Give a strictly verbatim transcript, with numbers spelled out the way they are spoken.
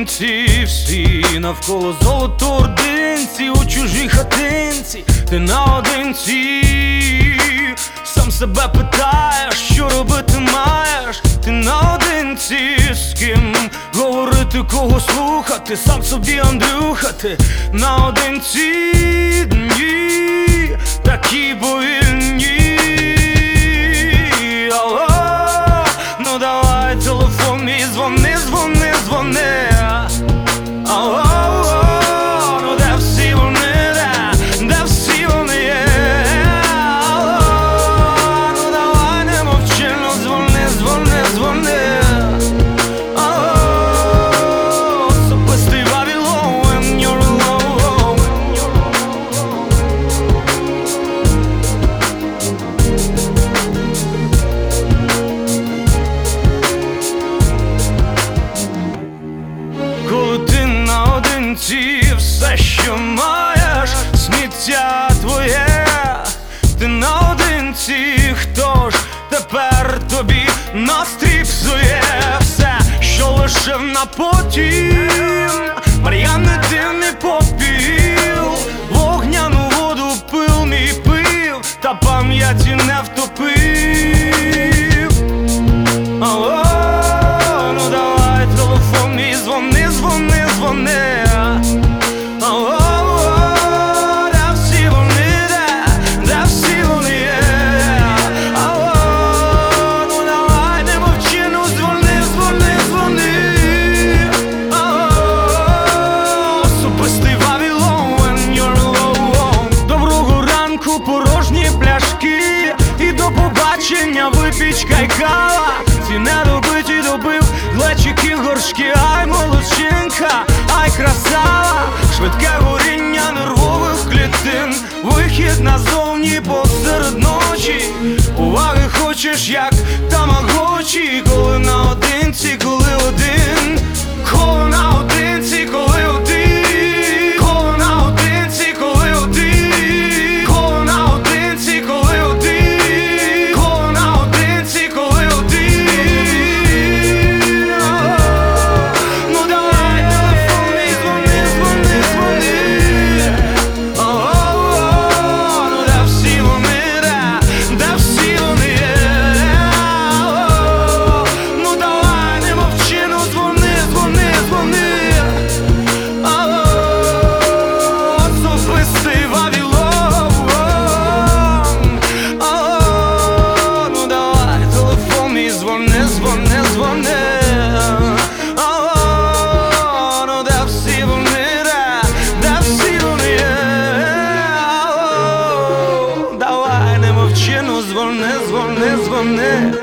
наодинці, всі навколо золотоординці, у чужій хатинці, ти наодинці. Сам себе питаєш, що робити маєш, ти наодинці. З ким говорити, кого слухати, сам собі Андрюха, ти наодинці. Дні такі повільні. Алло, ну давай телефон мій, дзвони, дзвони, дзвони. Алло, ну де всі вони, де, де всі вони є. Алло, ну давай не мовчи, ну дзвони, дзвони, дзвони. Алло, особистий Вавилон, when you're alone. Коли ти наодинці, все, що маєш, сміття твоє, ти наодинці. Хто ж тепер тобі настрій псує? Все, що лишив на потім, мар'яний димний попіл, вогняну воду пил мій пив, та пам'яті не втопив. Алло, ну давай телефон мій, дзвони, дзвони, дзвони. Алло, де всі вони, де, де всі вони є. Алло, ну давай не мовчи, ну дзвони, дзвони, дзвони. Алло, особистий Вавилон, when you're alone. Доброго ранку, порожні пляшки, і до побачення, випічка й кава. Ці недобиті добив глечики, горшки, ай молодчинка, ай красава. Швидке горіння нервових клітин, вихід назовні посеред ночі. Уваги хочеш, як тамагочі. Коли наодинці, коли один, коли наодинці, коли один, коли наодинці, коли один, коли наодинці, коли один, коли наодинці, коли один. Ну давай телефон мій, дзвони, дзвони, дзвони. Алло, ну де всі вони, де, де всі вони є. Алло, ну давай не мовчи, ну дзвони, дзвони, дзвони. Алло, особистий Вавилон. Алло, ну давай телефон мій, дзвони, дзвони, дзвони. Алло, ну де всі вони, де, де всі вони є. Алло, давай не мовчи, ну дзвони, дзвони, дзвони.